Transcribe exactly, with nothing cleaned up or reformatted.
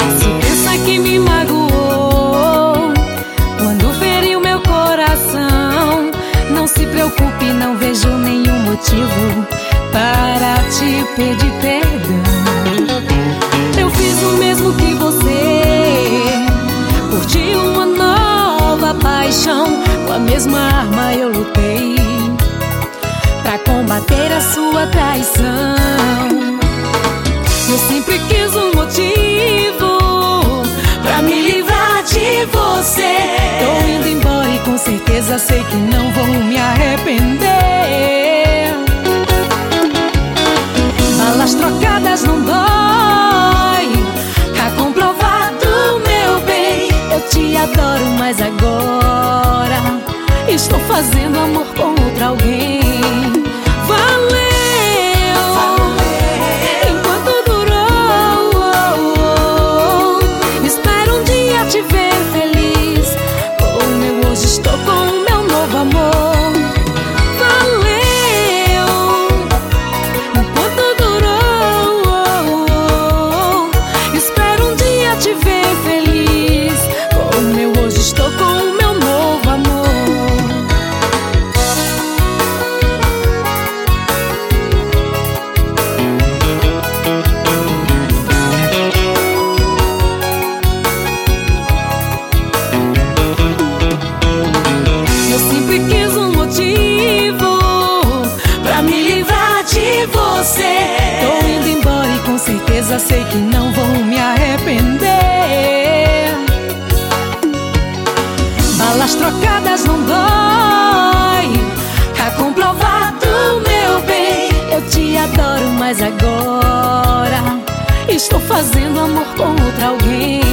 Se pensa que me magoou quando feriu meu coração, não se preocupe, não vejo nenhum motivo para te pedir perdão. Eu fiz o mesmo que você, curti uma nova paixão. Com a mesma arma eu lutei pra combater a sua traição. Eu sempre quis um motivo pra me livrar de você. Tô indo embora e com certeza sei que não vou me arrepender. Balas trocadas não dói, tá comprovado, meu bem. Eu te adoro, mas agora estou fazendo amor com outra alguém. Valeu, enquanto durou. Espero um dia te ver feliz. Como eu hoje estou com o meu novo amor. Valeu, enquanto durou. Espero um dia te ver feliz. Como eu hoje estou com o meu novo amor. Eu sempre quis um motivo pra me livrar de você. Tô indo embora e com certeza sei que não vou me arrepender. Balas trocadas não dói, tá comprovado, meu bem. Eu te adoro, mas agora estou fazendo amor com outra alguém.